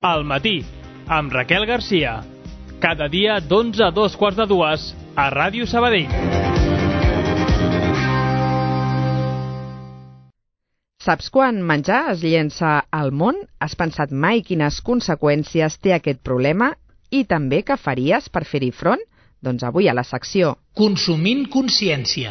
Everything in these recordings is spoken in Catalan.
Al matí, amb Raquel Garcia. Cada dia d'11 a 2:15 a Ràdio Sabadell. Saps quan menjar es llença al món? Has pensat mai quines conseqüències té aquest problema? I també què faries per fer-hi front? Doncs avui a la secció Consumint consciència.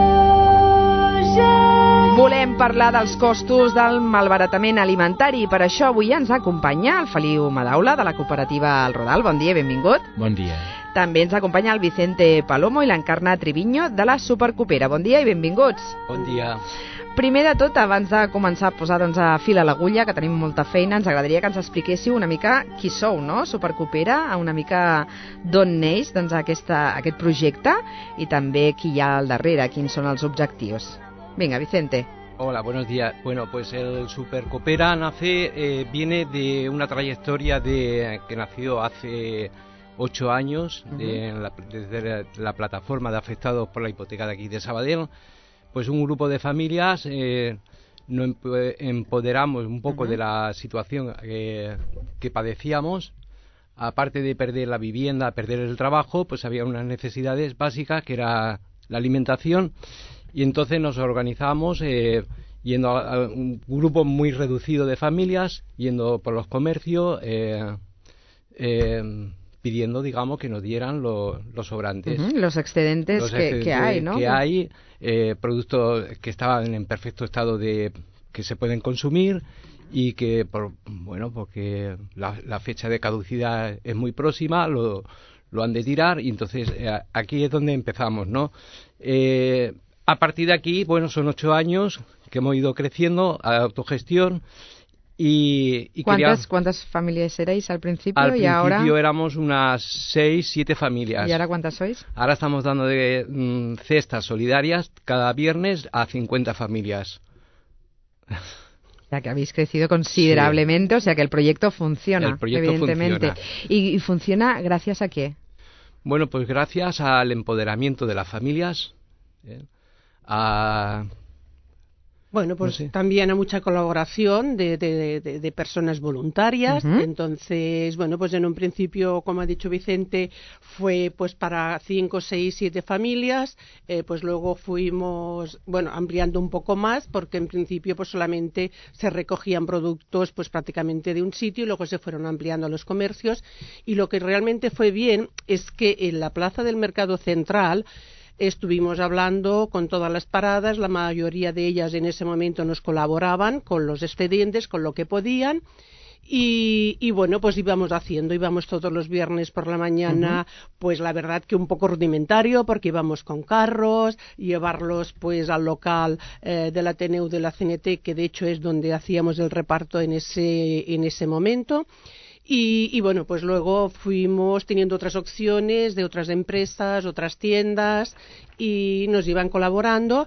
Volem parlar dels costos del malbaratament alimentari. Per això avui ens acompanya el Feliu Madaula de la cooperativa El Rodal. Bon dia, benvingut. Bon dia. També ens acompanya el Vicente Palomo i l'Encarna Triviño de la Supercopera. Bon dia i benvinguts. Bon dia. Primer de tot, abans de començar a posar a fil a l'agulla, que tenim molta feina, ens agradaria que ens expliquéssiu una mica qui sou, no? Supercopera, una mica d'on neix aquest projecte i també qui hi ha al darrere, quins són els objectius. Venga, Vicente. Hola, buenos días. Bueno, pues el Supercopera viene de una trayectoria que nació hace 8 años, desde la plataforma de afectados por la hipoteca de aquí de Sabadell. Pues un grupo de familias nos empoderamos un poco de la situación que padecíamos. Aparte de perder la vivienda, perder el trabajo, pues había unas necesidades básicas que era la alimentación. Y entonces nos organizamos yendo a un grupo muy reducido de familias, yendo por los comercios, pidiendo, digamos, que nos dieran los sobrantes. Los excedentes que hay, ¿no? Que hay, productos que estaban en perfecto estado que se pueden consumir y que, porque la fecha de caducidad es muy próxima, lo han de tirar y entonces aquí es donde empezamos, ¿no? A partir de aquí, son 8 años que hemos ido creciendo a autogestión y ¿Cuántas familias erais al principio? Al principio ahora éramos unas 6, 7 familias. ¿Y ahora cuántas sois? Ahora estamos dando de cestas solidarias cada viernes a 50 familias. Ya que habéis crecido considerablemente, sí. O sea que el proyecto funciona, evidentemente. Funciona. ¿Y funciona gracias a qué? Bueno, pues gracias al empoderamiento de las familias, también a mucha colaboración de personas voluntarias. Entonces, en un principio, como ha dicho Vicente, fue pues para 5, 6, 7 familias. Pues luego fuimos, ampliando un poco más, porque en principio pues solamente se recogían productos pues prácticamente de un sitio y luego se fueron ampliando a los comercios. Y lo que realmente fue bien es que en la plaza del Mercado Central estuvimos hablando con todas las paradas, la mayoría de ellas en ese momento nos colaboraban con los expedientes, con lo que podían. Y pues íbamos todos los viernes por la mañana, pues la verdad que un poco rudimentario, porque íbamos con carros, llevarlos pues al local del Ateneu de la CNT, que de hecho es donde hacíamos el reparto en ese momento. Y pues luego fuimos teniendo otras opciones de otras empresas, otras tiendas, y nos iban colaborando.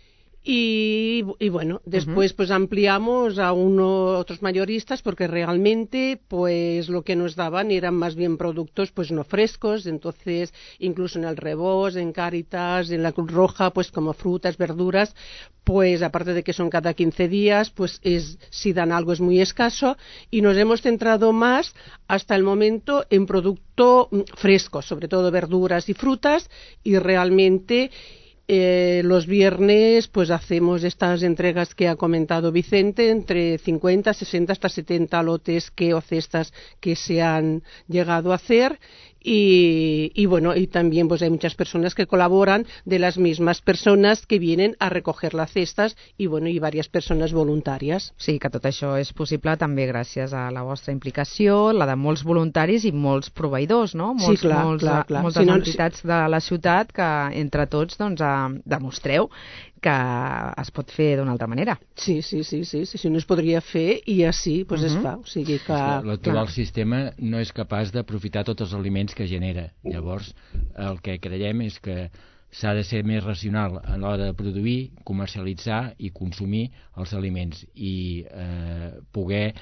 Y después pues ampliamos a otros mayoristas, porque realmente pues lo que nos daban eran más bien productos pues no frescos. Entonces incluso en el Rebós, en Cáritas, en la Cruz Roja, pues como frutas, verduras, pues aparte de que son cada 15 días, pues si dan algo es muy escaso, y nos hemos centrado más hasta el momento en producto fresco, sobre todo verduras y frutas, y realmente los viernes pues hacemos estas entregas que ha comentado Vicente, entre 50, 60 hasta 70 lotes o cestas que se han llegado a hacer. Y también pues hay muchas personas que colaboran, de las mismas personas que vienen a recoger las cestas, y varias personas voluntàries. Sí, que tot això és possible també gràcies a la vostra implicació, la de molts voluntaris i molts proveïdors, no? Moltes entitats de la ciutat que entre tots demostreu que es pot fer d'una altra manera. Sí, no es podria fer i així pues es fa. O sigui que l'actual sistema no és capaç d'aprofitar tots els aliments que genera. Llavors, el que creiem és que s'ha de ser més racional a l'hora de produir, comercialitzar i consumir els aliments, i poder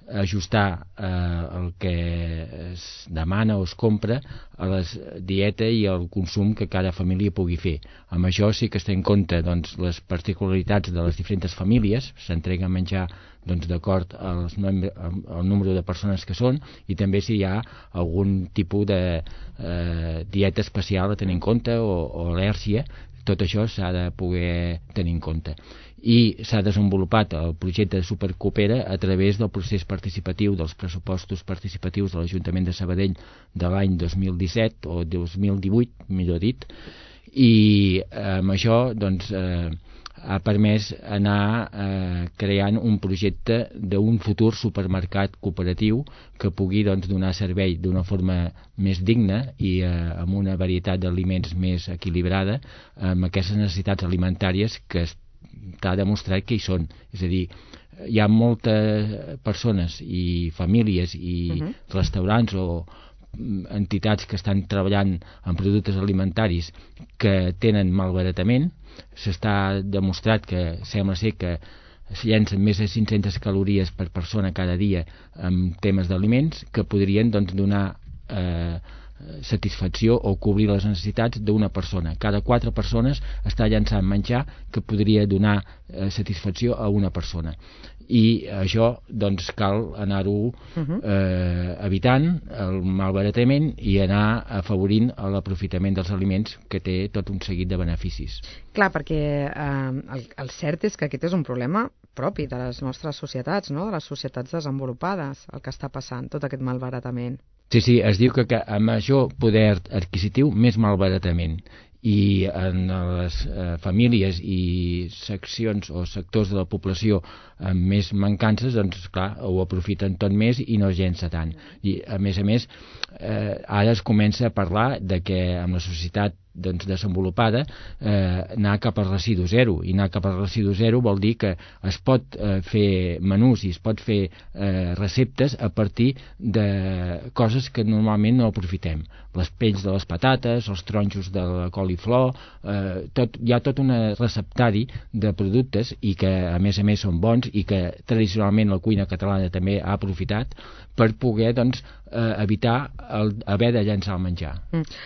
ajustar el que es demana o es compra a la dieta i al consum que cada família pugui fer. Amb això sí que es té en compte doncs, les particularitats de les diferents famílies, s'entrega a menjar doncs, d'acord al número de persones que són, i també si hi ha algun tipus de dieta especial a tenir en compte o al·lèrgia. Tot això s'ha de poder tenir en compte. I s'ha desenvolupat el projecte de Supercoopera a través del procés participatiu dels pressupostos participatius de l'Ajuntament de Sabadell de l'any 2017 o 2018, millor dit, i amb això doncs, ha permès anar creant un projecte d'un futur supermercat cooperatiu que pugui doncs, donar servei d'una forma més digna i amb una varietat d'aliments més equilibrada amb aquestes necessitats alimentàries que està demostrat que hi són. És a dir, hi ha moltes persones i famílies i restaurants o entitats que estan treballant en productes alimentaris que tenen malbaratament. S'està demostrat que sembla ser que es llencen més de 500 calories per persona cada dia en temes d'aliments que podrien doncs, donar satisfacció o cobrir les necessitats d'una persona. Cada 4 persones està llançant menjar que podria donar satisfacció a una persona. I això doncs, cal anar-ho evitant el malbaratament i anar afavorint l'aprofitament dels aliments, que té tot un seguit de beneficis. Clar, perquè el cert és que aquest és un problema propi de les nostres societats, no? De les societats desenvolupades, el que està passant, tot aquest malbaratament. Sí, es diu que a major poder adquisitiu, més malbaratament. I en les famílies i seccions o sectors de la població amb més mancances, doncs clar, ho aprofiten tot més i no es llença tant. I a més, ara es comença a parlar de que amb la societat doncs, desenvolupada anar cap al residu zero, i anar cap al residu zero vol dir que es pot fer menús i es pot fer receptes a partir de coses que normalment no aprofitem. Les pells de les patates, els tronjos de la coliflor, hi ha tot un receptari de productes i que a més són bons i que tradicionalment la cuina catalana també ha aprofitat per poder doncs, evitar haver de llançar el menjar.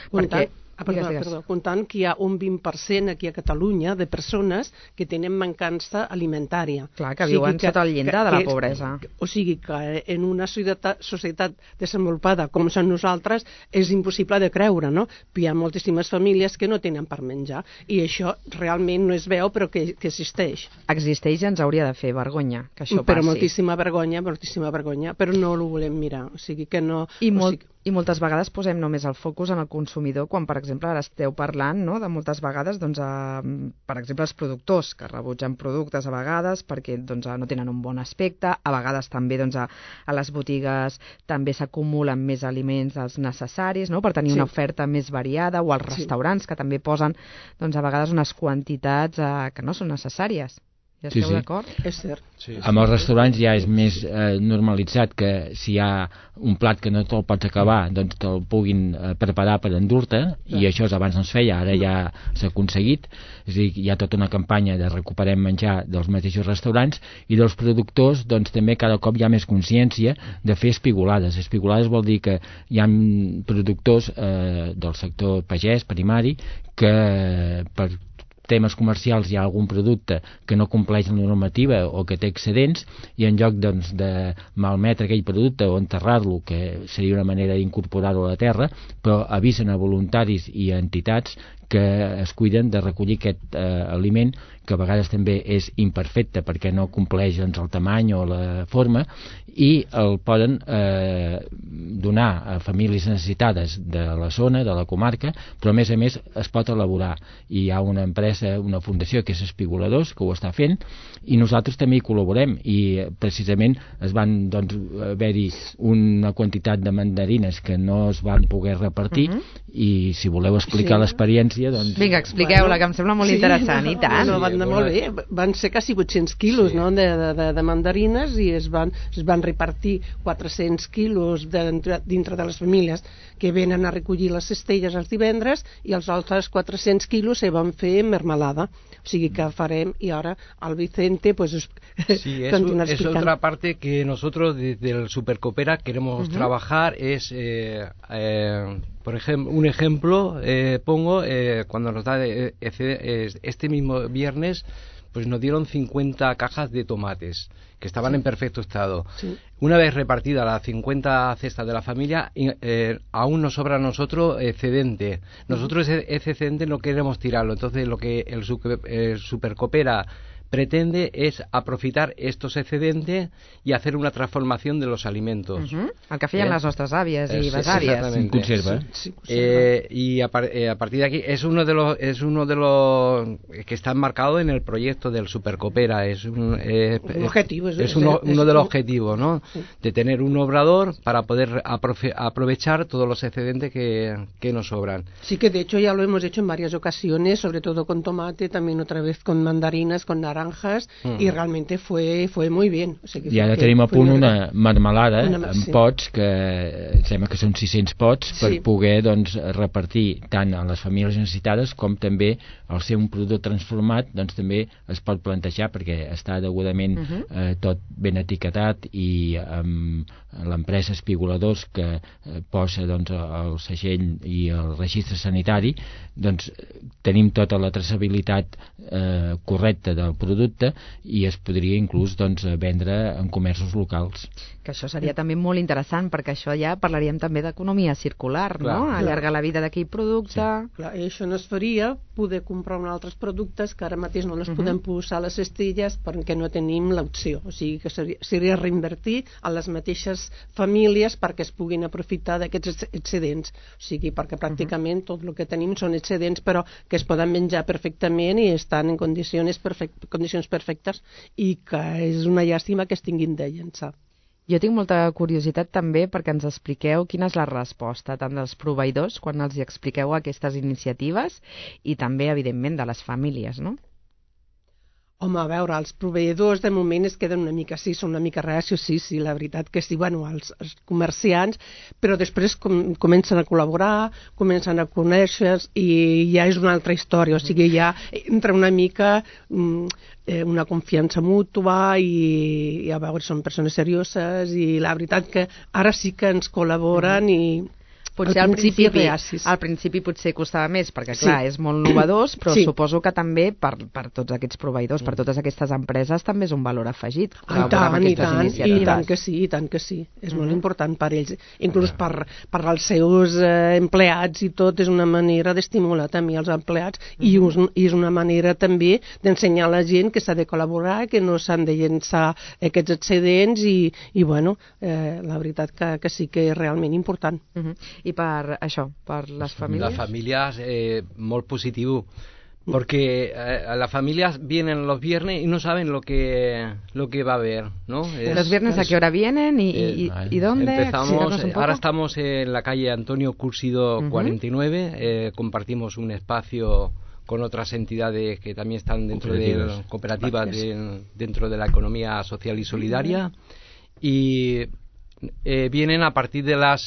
Comptant que hi ha un 20% aquí a Catalunya de persones que tenen mancança alimentària. Clar, que viuen sota el llindar de la pobresa. O sigui que en una societat desenvolupada com som nosaltres és impossible de creure, no? Hi ha moltíssimes famílies que no tenen per menjar i això realment no es veu però que existeix. Existeix i ens hauria de fer vergonya que això passi. Però moltíssima vergonya, però no ho volem mirar. O sigui que no... I moltes vegades posem només el focus en el consumidor quan, per exemple, ara esteu parlant, no?, de moltes vegades, doncs, per exemple, els productors que rebutgen productes a vegades perquè doncs, no tenen un bon aspecte, a vegades també doncs, a les botigues també s'acumulen més aliments dels necessaris, no?, per tenir una oferta més variada, o als restaurants que també posen doncs, a vegades unes quantitats que no són necessàries. Ja esteu d'acord? És cert. Amb els restaurants ja és més normalitzat que si hi ha un plat que no te'l pots acabar, doncs te'l puguin preparar per endur-te, i això abans no es feia, ara ja s'ha aconseguit. És a dir, hi ha tota una campanya de recuperem menjar dels mateixos restaurants, i dels productors doncs també cada cop hi ha més consciència de fer espigolades. Espigolades vol dir que hi ha productors del sector pagès, primari, que per temes comercials hi ha algun producte que no compleix la normativa o que té excedents, i en lloc doncs, de malmetre aquell producte o enterrar-lo, que seria una manera d'incorporar-lo a la terra, però avisen a voluntaris i a entitats que es cuiden de recollir aquest aliment, que a vegades també és imperfecte perquè no compleix doncs, el tamany o la forma, i el poden donar a famílies necessitades de la zona, de la comarca, però a més es pot elaborar, i hi ha una empresa, una fundació que és Espigoladors, que ho està fent, i nosaltres també hi col·laborem, i precisament es van doncs, haver-hi una quantitat de mandarines que no es van poder repartir, i si voleu explicar l'experiència, doncs... Vinga, expliqueu-la, que em sembla molt interessant, i tant. No, van anar molt bé, van ser quasi 800 quilos de mandarines i es van repartir 400 quilos dintre de les famílies que venen a recollir les cestelles els divendres i els altres 400 quilos se van fer mermelada. O sigui que farem, y ahora al Vicente pues sí, es otra parte que nosotros desde el Supercoopera queremos trabajar, es por ejemplo, un ejemplo pongo, cuando nos da este mismo viernes, pues nos dieron 50 cajas de tomates que estaban en perfecto estado. Sí. Una vez repartida las 50 cestas de la familia, aún nos sobra a nosotros excedente. Nosotros ese excedente no queremos tirarlo, entonces lo que el Supercoopera pretende es aprovechar estos excedentes y hacer una transformación de los alimentos. El que feien les nostres àvies i besàvies. Exactamente. Conserva. Sí, y a partir de aquí es uno de los que está enmarcado en el proyecto del Supercoopera. Es uno de los objetivos, ¿no? Sí. De tener un obrador para poder aprovechar todos los excedentes que nos sobran. Sí, que de hecho ya lo hemos hecho en varias ocasiones, sobre todo con tomate, también otra vez con mandarinas, con naranjas, y realmente fue muy bien. O sigui, i ara tenim a punt una marmelada en pots, que sembla que són 600 pots, per poder doncs, repartir tant a les famílies necessitades com també al ser un producte transformat, doncs també es pot plantejar, perquè està degudament tot ben etiquetat i l'empresa Espigoladors que posa doncs, el segell i el registre sanitari, doncs tenim tota la traçabilitat correcta del producte i es podria inclús doncs, vendre en comerços locals. Que això seria també molt interessant, perquè això ja parlaríem també d'economia circular, no? Allargar la vida d'aquell producte. Sí. Clar, i això no es faria poder comprar altres productes que ara mateix no els podem posar a les cestelles perquè no tenim l'opció. O sigui que seria reinvertir a les mateixes famílies perquè es puguin aprofitar d'aquests excedents. O sigui, perquè pràcticament tot el que tenim són excedents, però que es poden menjar perfectament i estan en condicions perfectes, i que és una llàstima que es tinguin de llençar. Jo tinc molta curiositat també perquè ens expliqueu quina és la resposta tant dels proveïdors quan els expliqueu aquestes iniciatives i també, evidentment, de les famílies, no? Home, a veure, els proveïdors de moment es queden una mica sí, són una mica reacios, sí, la veritat que sí, bueno, els comerciants, però després comencen a col·laborar, comencen a conèixer i ja és una altra història, o sigui, ja entra una mica una confiança mútua i a veure, són persones serioses i la veritat que ara sí que ens col·laboren i... Potser al principi potser costava més, perquè clar, és molt novedós, però suposo que també per tots aquests proveïdors, per totes aquestes empreses, també és un valor afegit. I tant que sí. És molt important per ells. Inclús per als seus empleats i tot, és una manera d'estimular també els empleats i és una manera també d'ensenyar a la gent que s'ha de col·laborar, que no s'han de llençar aquests excedents i bueno, la veritat que sí que és realment important. I per això, per les famílies? Las familias, muy positivo, porque las familias vienen los viernes y no saben lo que va a haber, ¿no? ¿Los viernes a qué hora vienen y dónde? Empezamos, ahora estamos en la calle Antonio Cursido 49, compartimos un espacio con otras entidades que también están dentro de cooperativas dentro de la economía social y solidaria, y vienen a partir de las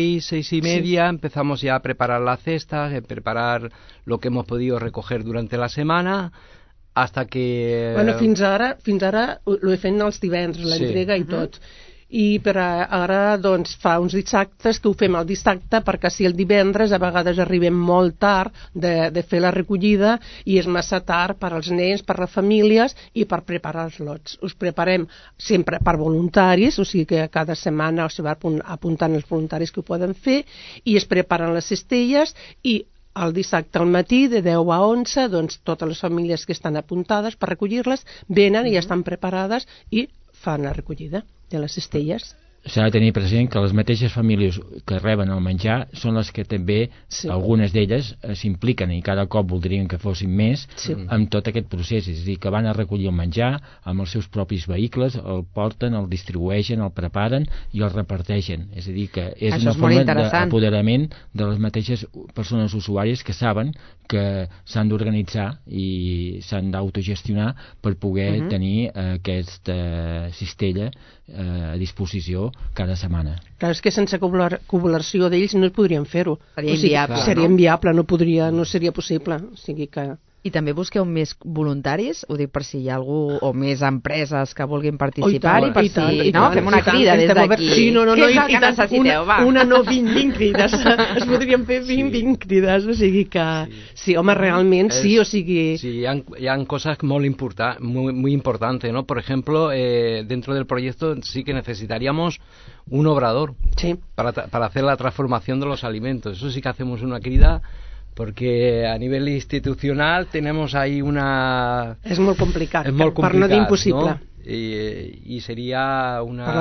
6:30, empezamos ya a preparar las cestas, a preparar lo que hemos podido recoger durante la semana, hasta que... Bueno, fins ara ho he fet els divendres, l'entrega i tot. I per ara doncs fa uns dissabtes que ho fem el dissabte, perquè si el divendres a vegades arribem molt tard de fer la recollida i és massa tard per als nens, per les famílies i per preparar els lots. Us preparem sempre per voluntaris, o sigui que cada setmana es va apuntant els voluntaris que ho poden fer i es preparen les cestelles i el dissabte al matí de 10 a 11 doncs totes les famílies que estan apuntades per recollir-les venen i ja estan preparades i fan la recollida de les cestelles. s'ha de tenir present que les mateixes famílies que reben el menjar són les que també, algunes d'elles, s'impliquen i cada cop voldrien que fossin més amb tot aquest procés, és a dir, que van a recollir el menjar amb els seus propis vehicles, el porten, el distribueixen, el preparen i el reparteixen, és a dir, que és una forma d'apoderament de les mateixes persones usuàries que saben que s'han d'organitzar i s'han d'autogestionar per poder tenir aquesta cistella a disposició cada setmana. Clar, és que sense col·laboració d'ells no podrien fer-ho. Seria inviable. Seria inviable, no seria possible. O sigui que... I també busqueu més voluntaris? Ho dic per si hi ha algú o més empreses que vulguin participar i per si... No? Fem una crida des d'aquí. Sí, no, què és el que necessiteu? Una no 20 crides. Es podrien fer 20 crides. O sigui que... Sí, home, realment sí, o sigui... Sí, hi ha cosas muy importantes, ¿no? Por ejemplo, dentro del proyecto sí que necesitaríamos un obrador para hacer la transformación de los alimentos. Eso sí que hacemos una crida, porque a nivel institucional tenemos ahí una... És molt complicat, per no dir impossible. ¿No? I seria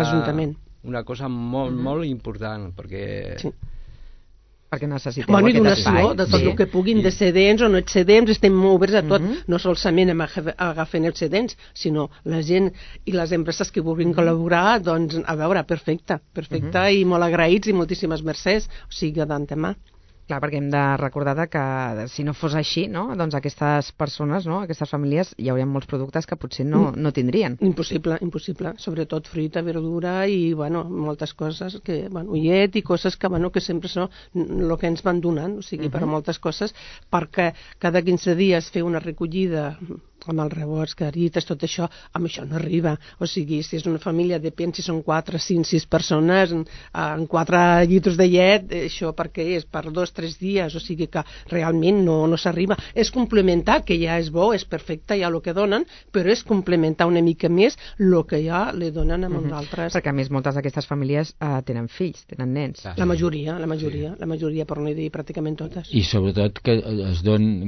una cosa molt important, perquè... Sí. Perquè necessiteu i donació de tot el que puguin, de excedents o no excedents, estem molt oberts a tot, no solament agafen excedents, sinó la gent i les empreses que vulguin col·laborar, doncs, a veure, perfecte, i molt agraïts i moltíssimes mercès, o sigui, d'antemà. Clar, perquè hem de recordar que si no fos així, no? Doncs aquestes persones, no? Aquestes famílies, hi haurien molts productes que potser no tindrien. Impossible, sobretot fruita, verdura i, bueno, moltes coses que, bueno, ullet i coses que, bueno, que sempre són el que ens van donant, o sigui, per a moltes coses, perquè cada 15 dies fer una recollida amb els rebots, carites, tot això, amb això no arriba. O sigui, si és una família, depèn si són 4, 5, 6 persones, en 4 llitres de llet, això per què és? Per 2, 3 dies, o sigui que realment no s'arriba. És complementar, que ja és bo, és perfecte, ja el que donen, però és complementar una mica més el que ja li donen amb altres. Perquè a més moltes d'aquestes famílies tenen fills, tenen nens. La majoria, per no dir pràcticament totes. I sobretot que es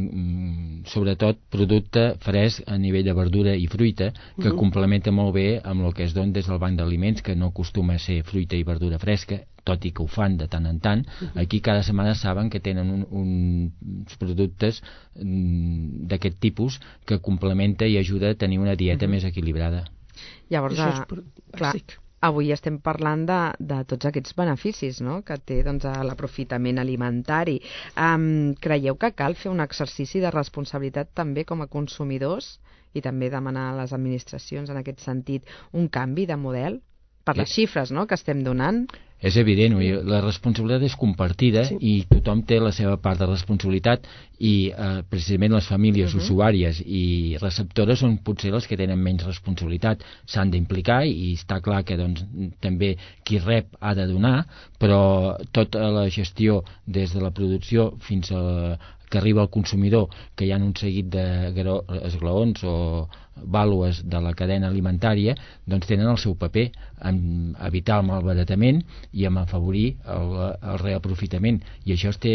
don sobretot producte fresc a nivell de verdura i fruita, que complementa molt bé amb el que es dona des del banc d'aliments, que no acostuma a ser fruita i verdura fresca, tot i que ho fan de tant en tant. Aquí cada setmana saben que tenen uns productes d'aquest tipus que complementa i ajuda a tenir una dieta més equilibrada. Llavors, clar, avui estem parlant de tots aquests beneficis, no?, que té doncs, l'aprofitament alimentari. Creieu que cal fer un exercici de responsabilitat també com a consumidors i també demanar a les administracions en aquest sentit un canvi de model per les xifres, no?, que estem donant? És evident, la responsabilitat és compartida i tothom té la seva part de responsabilitat i precisament les famílies usuàries i receptores són potser les que tenen menys responsabilitat. S'han d'implicar i està clar que doncs, també qui rep ha de donar, però tota la gestió des de la producció fins a que arriba al consumidor, que hi ha un seguit d'esglaons o vàlues de la cadena alimentària, doncs tenen el seu paper en evitar el malbaratament i en afavorir el reaprofitament, i això té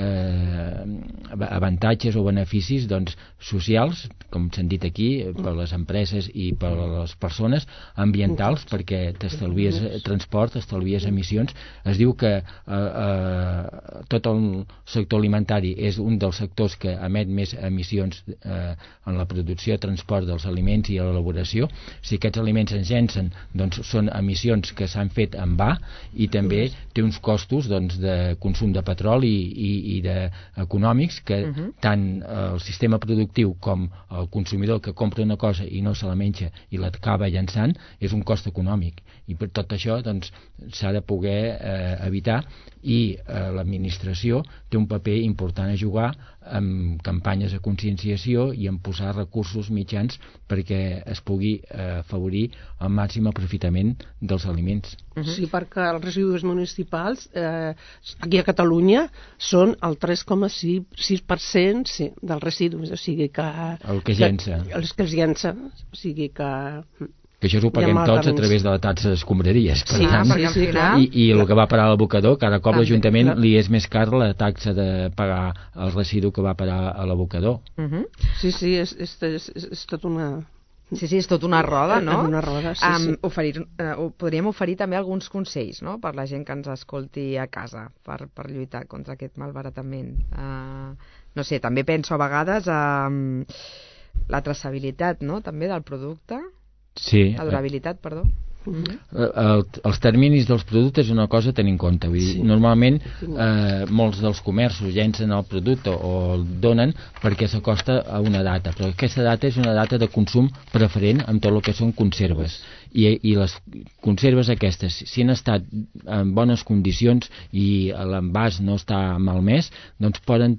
avantatges o beneficis doncs, socials, com s'han dit aquí, per les empreses i per les persones, ambientals, perquè t'estalvies transport, t'estalvies emissions. Es diu que tot el sector alimentari és un dels sectors que emet més emissions en la producció, transport dels aliments i l'elaboració. Si aquests aliments ens llencen, doncs són emissions que s'han fet en va, i també té uns costos doncs, de consum de petroli i econòmics que tant el sistema productiu com el consumidor que compra una cosa i no se la menja i l'acaba llançant és un cost econòmic, i per tot això doncs, s'ha de poder evitar, i l'administració té un paper important a jugar amb campanyes de conscienciació i en posar recursos mitjans perquè es pugui afavorir el màxim aprofitament dels aliments. Sí, perquè els residus municipals aquí a Catalunya són el 3,6% dels residus, o sigui que... El que llença. Els que es llença, o sigui que això ho paguem tots a través de la taxa d'escombraries. Sí, i el que va parar a l'abocador, cada cop l'Ajuntament li és més car la taxa de pagar el residu que va parar a l'abocador. Sí, és tot una Sí, és tot una roda, no? Una roda, sí. Podríem oferir també alguns consells, no?, per la gent que ens escolti a casa, per lluitar contra aquest malbaratament. No sé, també penso a vegades a la traçabilitat, no?, també del producte. Sí. La durabilitat, perdó. Els terminis dels productes és una cosa a tenir en compte. Vull dir, normalment molts dels comerços llencen el producte o el donen perquè s'acosta a una data, però aquesta data és una data de consum preferent amb tot el que són conserves, i les conserves aquestes, si han estat en bones condicions i l'envàs no està malmès, doncs poden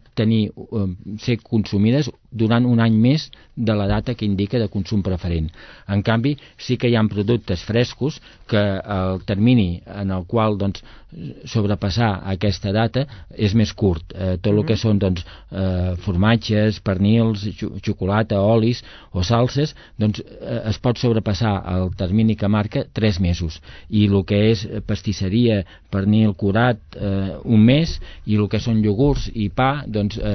ser consumides durant un any més de la data que indica de consum preferent. En canvi, sí que hi ha productes frescos que el termini en el qual sobrepassar aquesta data és més curt. Tot el que són formatges, pernils, xocolata, olis o salses, es pot sobrepassar el termini que marca 3 mesos, i el que és pastisseria, pernil curat, un mes, i el que són iogurts i pa,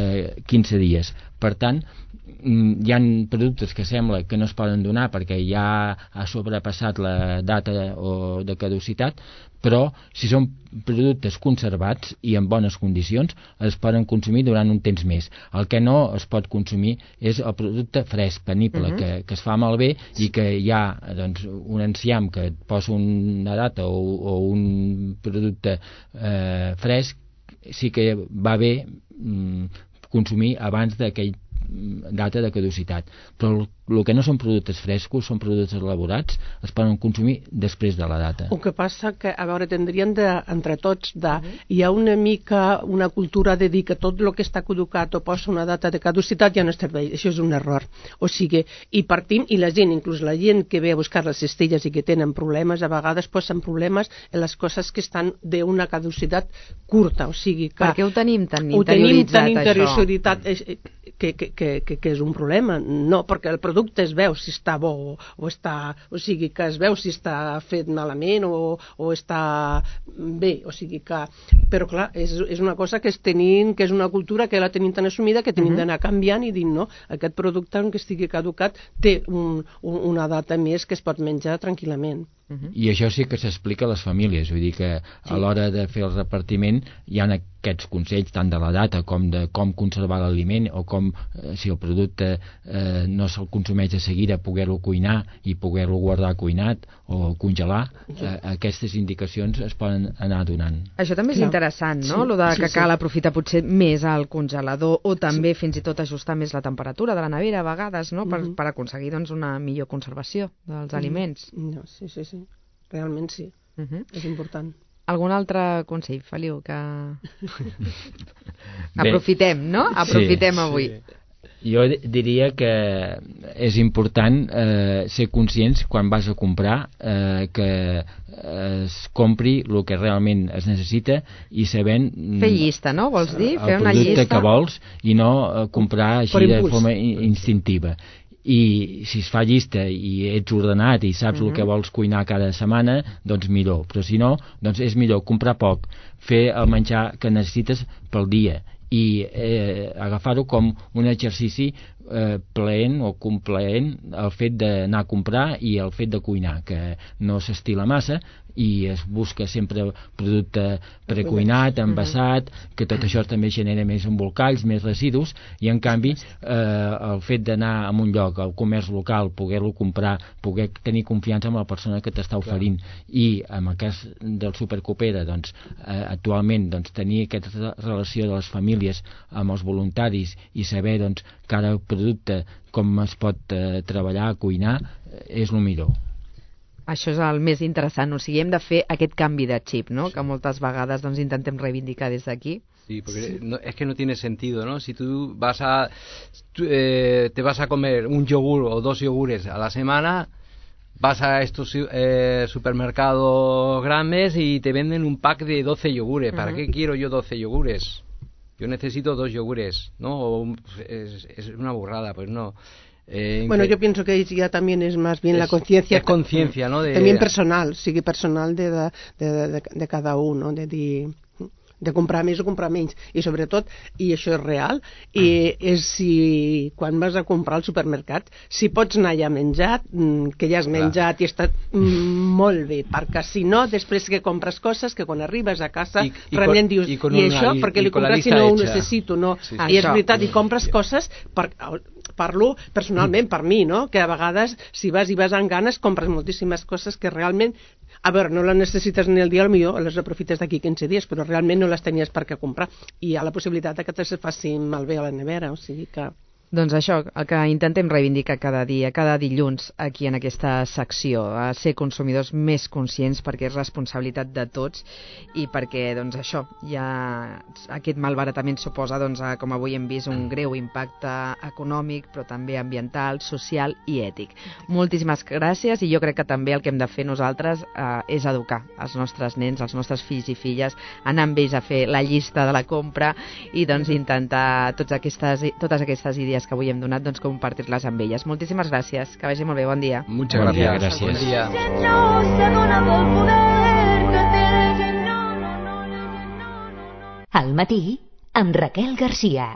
15 dies. Per tant, hi ha productes que sembla que no es poden donar perquè ja ha sobrepassat la data de caducitat, però si són productes conservats i en bones condicions es poden consumir durant un temps més. El que no es pot consumir és el producte fresc, penible, que es fa malbé i que hi ha un enciam que et posa una data o un producte fresc, sí que va bé consumir abans d'aquell data de caducitat, però el que no són productes frescos, són productes elaborats, es poden consumir després de la data. El que passa que, a veure, tindríem entre tots hi ha una mica una cultura de dir que tot el que està caducat o posa una data de caducitat ja no es serveix. Això és un error. O sigui, i partim, i la gent, inclús la gent que ve a buscar les cistelles i que tenen problemes, a vegades posen problemes en les coses que estan d'una caducitat curta, o sigui que... Per què ho tenim tan interioritzat, això? Que és un problema. No, perquè el producte es veu si està bo o sigui que es veu si està fet malament o està bé, o sigui que... Però clar, és una cosa que és una cultura que la tenim tan assumida que tenim d'anar canviant i dir, no, aquest producte, aunque estigui caducat, té una data més que es pot menjar tranquil·lament. I això sí que s'explica a les famílies, vull dir que a l'hora de fer el repartiment hi ha aquests consells tant de la data com de com conservar l'aliment o com, si el producte no se'l consumeix de seguida, poder-lo cuinar i poder-lo guardar cuinat o congelar. Aquestes indicacions es poden anar donant. Això també és interessant, no? Lo de que cal aprofitar potser més el congelador o també fins i tot ajustar més la temperatura de la nevera a vegades, no? Per aconseguir una millor conservació dels aliments. Sí. Realment sí. És important. Algun altre consell, Feliu, que aprofitem, no? Aprofitem avui. Jo diria que és important ser conscients quan vas a comprar que es compri el que realment es necessita i sabent... Fer llista, no? Vols dir? Fer una llista? El producte que vols i no comprar així de forma instintiva. I si es fa llista i ets ordenat i saps el que vols cuinar cada setmana, doncs millor, però si no, doncs és millor comprar poc, fer el menjar que necessites pel dia i agafar-ho com un exercici plaent o complaent el fet d'anar a comprar i el fet de cuinar, que no s'estila massa i es busca sempre producte precuinat, envasat, que tot això també genera més embolcalls, més residus, i en canvi el fet d'anar a un lloc, al comerç local, poder-lo comprar, poder tenir confiança en la persona que t'està oferint, i en el cas del Supercoopera, doncs, actualment tenir aquesta relació de les famílies amb els voluntaris i saber cada producte com es pot treballar, cuinar, és el millor. Això és el més interessant, o sigui, hem de fer aquest canvi de xip, ¿no? Que moltes vegades intentem reivindicar des d'aquí. Sí, porque es que no tiene sentido, ¿no? Si tú te vas a comer un yogur o 2 yogures a la semana, vas a estos supermercados grandes y te venden un pack de 12 yogures. ¿Para qué quiero yo 12 yogures? Yo necesito 2 yogures, ¿no? Es una burrada, pues no. Bueno, yo pienso que ya también es más bien la conciencia. Es conciencia, ¿no? También personal, sigue personal de cada uno, de dir... de comprar més o comprar menys, i sobretot, i això és real, és si quan vas a comprar al supermercat, si pots anar ja menjat, que ja has menjat i està molt bé, perquè si no, després que compres coses que quan arribes a casa realment dius, i això, perquè li compres si no ho necessito, no? I és veritat, i compres coses, parlo personalment per mi, no? Que a vegades si vas i vas amb ganes compres moltíssimes coses que realment, a veure, no les necessites ni el dia, potser les aprofites d'aquí 15 dies, però realment no les tenies per què comprar, i hi ha la possibilitat que te se facin malbé a la nevera, o sigui que... Doncs això, el que intentem reivindicar cada dia, cada dilluns aquí en aquesta secció, a ser consumidors més conscients, perquè és responsabilitat de tots i perquè, doncs això, ja aquest malbaratament suposa, doncs, com avui hem vist, un greu impacte econòmic, però també ambiental, social i ètic. Moltíssimes gràcies, i jo crec que també el que hem de fer nosaltres és educar els nostres nens, els nostres fills i filles, anar amb ells a fer la llista de la compra i doncs intentar totes aquestes idees que avui hem donat, doncs compartir-les amb elles. Moltíssimes gràcies, que vagi molt bé, bon dia. Muchas gracias. Buen día. Al matí, amb Raquel Garcia.